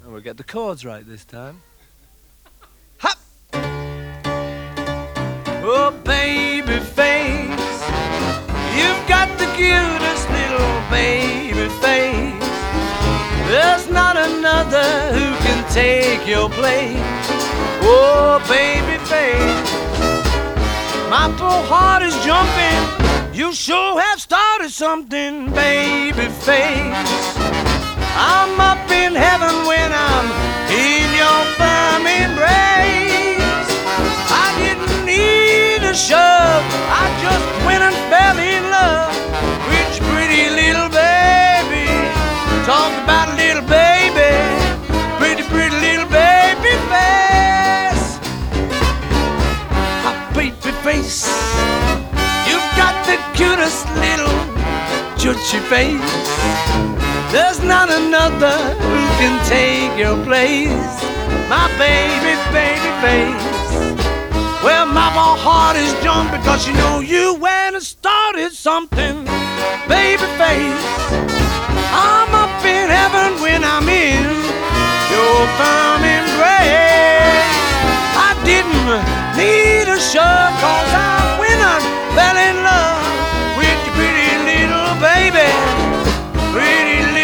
And we'll get the chords right this time. Hop! Oh, baby face, you've got the cutest little baby face. There's not another who can take your place. Oh, baby face, my poor heart is jumping. You sure have started something, baby face. I'm up in heaven when I'm in your firm embrace. I didn't need a shove, I just went and fell in love with your pretty little baby. Talk about a little baby, pretty, pretty little baby face. A baby face, you've got the cutest little chutchy face. There's not another who can take your place, my baby, baby face. Well, my heart is jumping because you know you went and started something, baby face. I'm up in heaven when I'm in your firm embrace. I didn't need a shove cause I went and fell in love with your pretty little baby, pretty